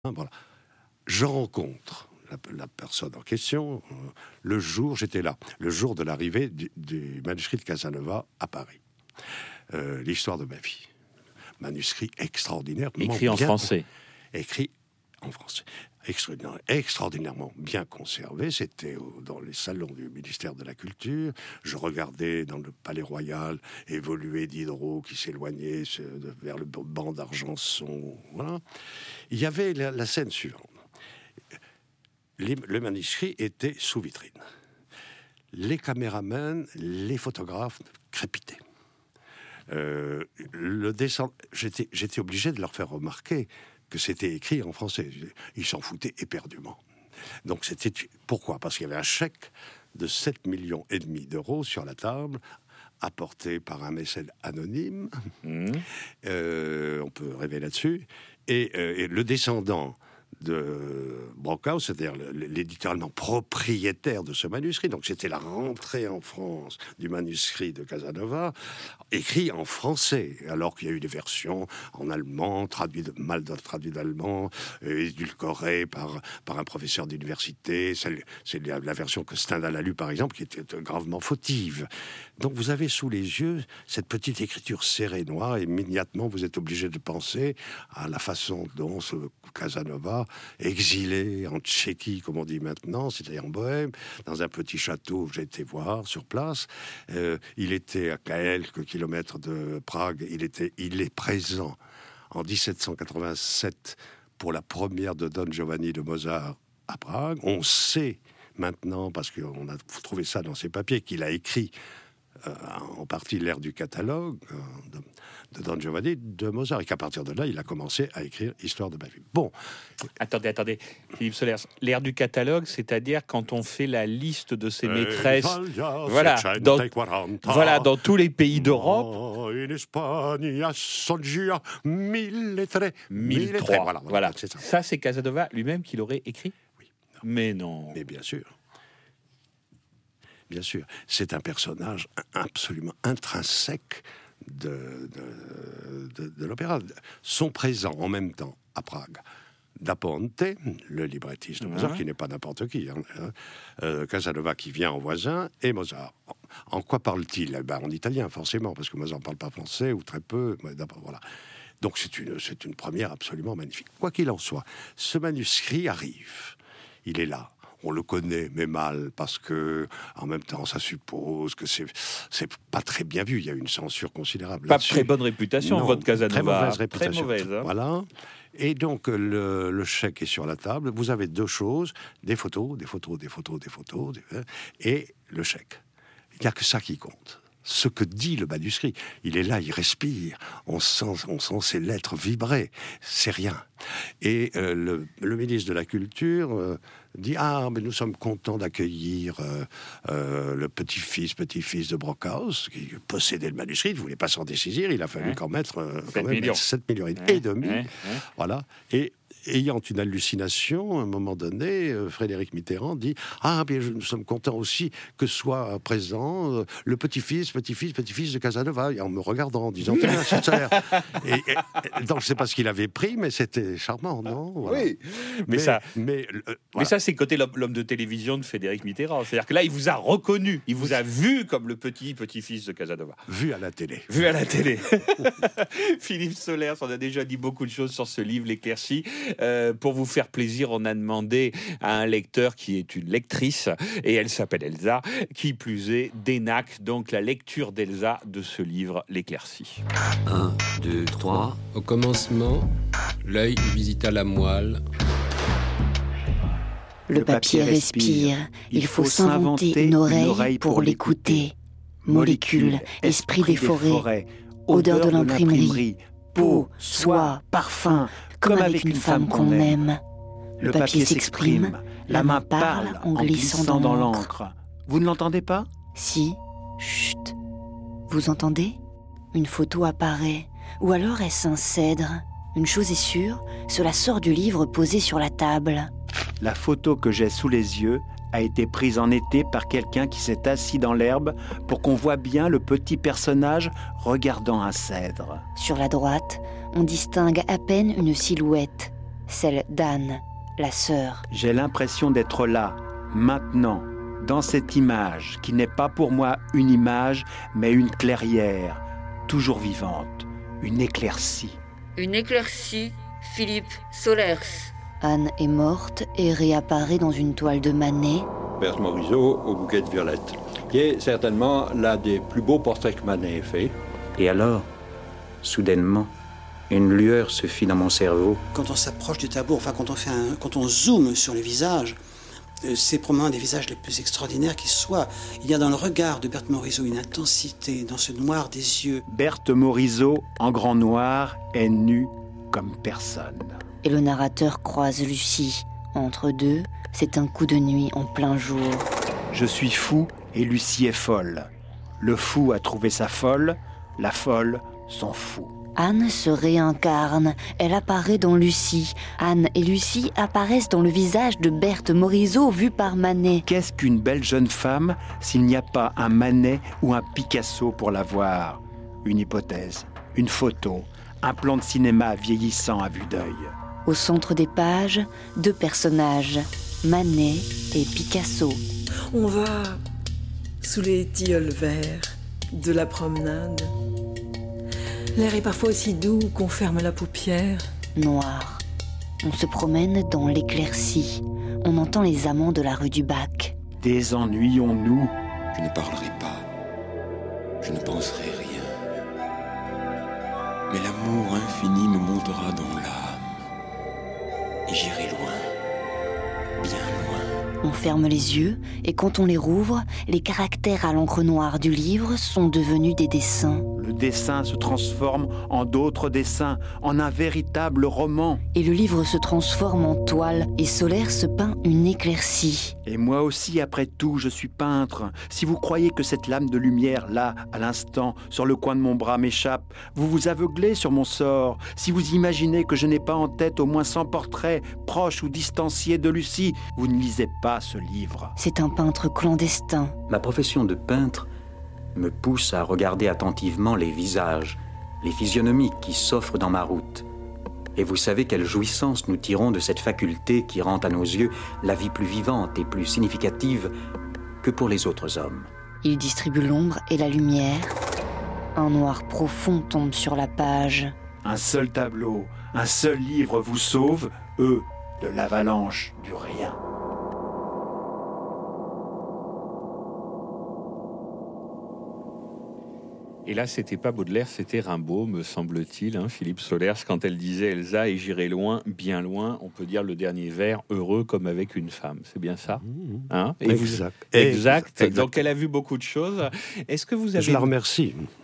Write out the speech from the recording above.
Voilà. Je rencontre la personne en question le jour, j'étais là, le jour de l'arrivée du manuscrit de Casanova à Paris. L'histoire de ma vie. Manuscrit extraordinaire. Écrit en français. Écrit en français. Extraordinairement bien conservé. C'était dans les salons du ministère de la Culture. Je regardais dans le Palais Royal évoluer Diderot qui s'éloignait vers le banc d'Argenson. Voilà. Il y avait la scène suivante. Le manuscrit était sous vitrine. Les caméramans, les photographes crépitaient. J'étais obligé de leur faire remarquer que c'était écrit en français. Ils s'en foutaient éperdument. Donc pourquoi ? Parce qu'il y avait un chèque de 7,5 millions d'euros sur la table, apporté par un mécène anonyme. On peut rêver là-dessus. Et le descendant de Brockhaus, c'est-à-dire littéralement propriétaire de ce manuscrit. Donc c'était la rentrée en France du manuscrit de Casanova, écrit en français, alors qu'il y a eu des versions en allemand, mal traduites d'allemand, édulcorées par un professeur d'université. C'est la version que Stendhal a lue, par exemple, qui était gravement fautive. Donc vous avez sous les yeux cette petite écriture serrée noire, et immédiatement vous êtes obligé de penser à la façon dont ce Casanova, exilé en Tchéquie, comme on dit maintenant, c'est-à-dire en Bohème, dans un petit château que j'ai été voir sur place. Il était à quelques kilomètres de Prague. Il est présent en 1787 pour la première de Don Giovanni de Mozart à Prague. On sait maintenant, parce qu'on a trouvé ça dans ses papiers, qu'il a écrit en partie l'air du catalogue de Don Giovanni de Mozart, et qu'à partir de là, il a commencé à écrire Histoire de ma vie. Bon. Attendez, Philippe Solers. L'air du catalogue, c'est-à-dire quand on fait la liste de ses maîtresses, dans tous les pays d'Europe. In Espagne, Songia, 1003. Voilà. C'est ça. Ça, c'est Casanova lui-même qui l'aurait écrit ? Oui. Non. Mais non. Mais bien sûr. Bien sûr, c'est un personnage absolument intrinsèque de l'opéra. Son présent en même temps à Prague, Da Ponte, le librettiste de Mozart, qui n'est pas n'importe qui, Casanova qui vient en voisin, et Mozart. En quoi parle-t-il ? En italien, forcément, parce que Mozart ne parle pas français, ou très peu. Voilà. Donc c'est une première absolument magnifique. Quoi qu'il en soit, ce manuscrit arrive. Il est là. On le connaît, mais mal, parce que, en même temps, ça suppose que c'est pas très bien vu. Il y a une censure considérable. Pas très bonne réputation, votre Casanova. Très mauvaise réputation. Très mauvaise. Voilà. Et donc, le chèque est sur la table. Vous avez deux choses, des photos, et le chèque. Il n'y a que ça qui compte. Ce que dit le manuscrit, il est là, il respire, on sent ses lettres vibrer, c'est rien. Et le ministre de la Culture dit « Ah, mais nous sommes contents d'accueillir le petit-fils de Brockhaus, qui possédait le manuscrit, il ne voulait pas s'en dessaisir, il a fallu quand même mettre 7,5 millions et demi. Voilà. Et ayant une hallucination, à un moment donné, Frédéric Mitterrand dit « Ah, bien, nous sommes contents aussi que soit présent le petit-fils de Casanova », en me regardant, en disant « Tiens, c'est ça ». Donc, je ne sais pas ce qu'il avait pris, mais c'était charmant, non ? Voilà. Oui, mais ça, c'est côté l'homme de télévision de Frédéric Mitterrand. C'est-à-dire que là, il vous a reconnu, il vous a vu comme le petit-fils de Casanova. Vu à la télé. Philippe Solers, on a déjà dit beaucoup de choses sur ce livre, L'Éclaircie. Pour vous faire plaisir, on a demandé à un lecteur qui est une lectrice, et elle s'appelle Elsa, qui plus est d'Enac, donc la lecture d'Elsa de ce livre, L'Éclaircie. 1, 2, 3. Au commencement, l'œil visita la moelle. Le papier respire, il faut s'inventer une oreille pour l'écouter. Molécules, esprit des forêts, odeur de l'imprimerie, peau, soie, parfum, comme avec une femme qu'on aime. Le papier s'exprime, la main parle en glissant dans l'encre. Vous ne l'entendez pas ? Si, chut. Vous entendez ? Une photo apparaît, ou alors est-ce un cèdre ? Une chose est sûre, cela sort du livre posé sur la table. La photo que j'ai sous les yeux a été prise en été par quelqu'un qui s'est assis dans l'herbe pour qu'on voit bien le petit personnage regardant un cèdre. Sur la droite, on distingue à peine une silhouette. celle d'Anne, la sœur. J'ai l'impression d'être là, maintenant, dans cette image, qui n'est pas pour moi une image, mais une clairière, toujours vivante, une éclaircie. Une éclaircie, Philippe Solers. Anne est morte et réapparaît dans une toile de Manet. Berthe Morisot au bouquet de violettes, qui est certainement l'un des plus beaux portraits que Manet ait fait. Et alors, soudainement, une lueur se fit dans mon cerveau. Quand on s'approche du tableau, enfin quand on zoome sur le visage, c'est probablement un des visages les plus extraordinaires qui soit. Il y a dans le regard de Berthe Morisot une intensité, dans ce noir des yeux. Berthe Morisot, en grand noir, est nue comme personne. Et le narrateur croise Lucie. Entre deux, c'est un coup de nuit en plein jour. Je suis fou et Lucie est folle. Le fou a trouvé sa folle, la folle son fou. Anne se réincarne, elle apparaît dans Lucie. Anne et Lucie apparaissent dans le visage de Berthe Morisot vu par Manet. Qu'est-ce qu'une belle jeune femme s'il n'y a pas un Manet ou un Picasso pour la voir? Une hypothèse, une photo, un plan de cinéma vieillissant à vue d'œil. Au centre des pages, deux personnages, Manet et Picasso. On va sous les tilleuls verts de la promenade. L'air est parfois aussi doux qu'on ferme la paupière. Noir. On se promène dans l'éclaircie. On entend les amants de la rue du Bac. Désennuyons-nous. Je ne parlerai pas. Je ne penserai rien. Mais l'amour infini me montera dans l'âme. Et j'irai loin. Bien loin. On ferme les yeux et quand on les rouvre, les caractères à l'encre noire du livre sont devenus des dessins. Le dessin se transforme en d'autres dessins, en un véritable roman. Et le livre se transforme en toile et Solers se peint une éclaircie. Et moi aussi, après tout, je suis peintre. Si vous croyez que cette lame de lumière, là, à l'instant, sur le coin de mon bras m'échappe, vous vous aveuglez sur mon sort. Si vous imaginez que je n'ai pas en tête au moins 100 portraits, proches ou distanciés de Lucie, vous ne lisez pas ce livre. C'est un peintre clandestin. Ma profession de peintre me pousse à regarder attentivement les visages, les physionomies qui s'offrent dans ma route. Et vous savez quelle jouissance nous tirons de cette faculté qui rend à nos yeux la vie plus vivante et plus significative que pour les autres hommes. Il distribue l'ombre et la lumière. Un noir profond tombe sur la page. Un seul tableau, un seul livre vous sauve, eux, de l'avalanche du rien. Et là, c'était pas Baudelaire, c'était Rimbaud, me semble-t-il, hein, Philippe Solers, quand elle disait Elsa et j'irai loin, bien loin, on peut dire le dernier vers, heureux comme avec une femme. C'est bien ça, hein? Exact. Exact. Donc elle a vu beaucoup de choses. Est-ce que vous avez... Je la remercie.